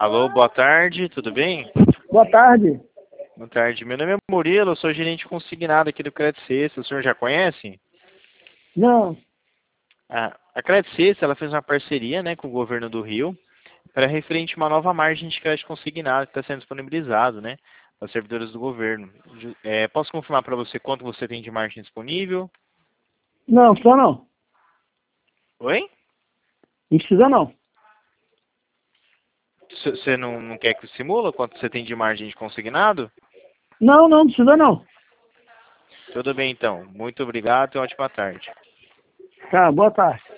Alô, boa tarde, tudo bem? Boa tarde. Boa tarde, meu nome é Murilo, eu sou gerente consignado aqui do Credit Sexta, o senhor já conhece? Não. A Credit Sexta, ela fez uma parceria, né, com o governo do Rio para referente a uma nova margem de crédito consignado que está sendo disponibilizado, né, para servidores do governo. Posso confirmar para você quanto você tem de margem disponível? Não, precisa não. Oi? Não precisa não. Você não quer que simula quanto você tem de margem de consignado? Não precisa não. Tudo bem então, muito obrigado e ótima tarde. Tá, boa tarde.